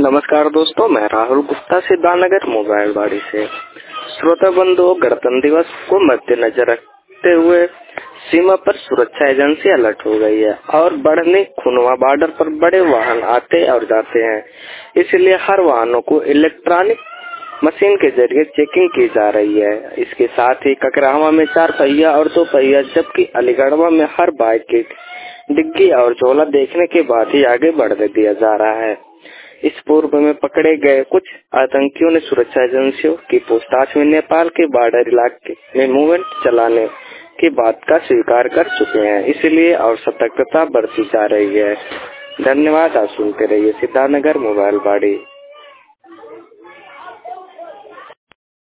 नमस्कार दोस्तों, मैं राहुल गुप्ता सिद्धार्थनगर मोबाइल बाड़ी से। श्रोता बंधुओं, गणतंत्र दिवस को मद्देनजर रखते हुए सीमा पर सुरक्षा एजेंसी अलर्ट हो गई है और बढ़ने खुनवा बॉर्डर पर बड़े वाहन आते और जाते हैं। इसलिए हर वाहनों को इलेक्ट्रॉनिक मशीन के जरिए चेकिंग की जा रही है। इसके साथ ही ककरावा में 4 पहिया और 2 पहिया जबकि अलीगढ़वा में हर बाइक की डिग्गी और झोला देखने के बाद ही आगे बढ़ दिया जा रहा है। इस पूर्व में पकड़े गए कुछ आतंकियों ने सुरक्षा एजेंसियों की पूछताछ में नेपाल के बॉर्डर इलाके में मूवमेंट चलाने की बात का स्वीकार कर चुके हैं। इसलिए और सतर्कता बरती जा रही है। धन्यवाद। आप सुनते रहिए सिद्धार्थनगर मोबाइल बाड़ी।